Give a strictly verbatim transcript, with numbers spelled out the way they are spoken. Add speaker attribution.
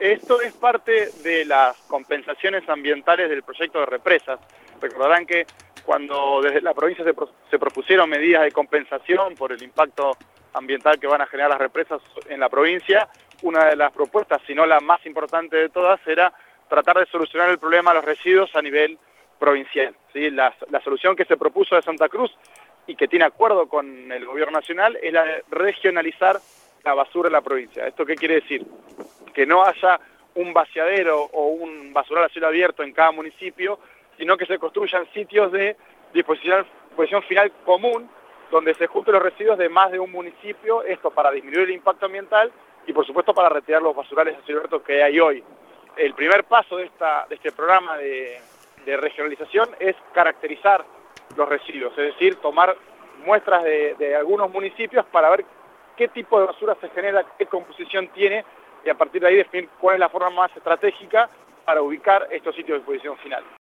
Speaker 1: esto es parte de las compensaciones ambientales del proyecto de represas. Recordarán que cuando desde la provincia se, pro, se propusieron medidas de compensación por el impacto ambiental que van a generar las represas en la provincia, una de las propuestas, si no la más importante de todas, era tratar de solucionar el problema de los residuos a nivel provincial. ¿Sí? La, la solución que se propuso de Santa Cruz y que tiene acuerdo con el gobierno nacional es la de regionalizar la basura en la provincia. ¿Esto qué quiere decir? Que no haya un vaciadero o un basural a cielo abierto en cada municipio, sino que se construyan sitios de disposición, disposición final común, donde se junten los residuos de más de un municipio, esto para disminuir el impacto ambiental y por supuesto para retirar los basurales a cielo abierto que hay hoy. El primer paso de, esta, de este programa de, de regionalización es caracterizar los residuos, es decir, tomar muestras de, de algunos municipios para ver qué tipo de basura se genera, qué composición tiene, y a partir de ahí definir cuál es la forma más estratégica para ubicar estos sitios de disposición final.